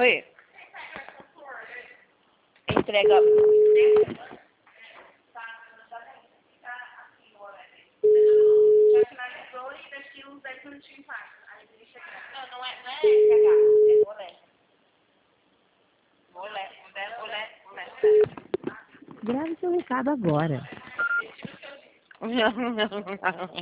Oi. Entrega. Já finalizou e daqui uns 10 minutinhos passa. Aí deixa aqui. Não é entregar. É bolé. Bolé. Grave seu recado agora.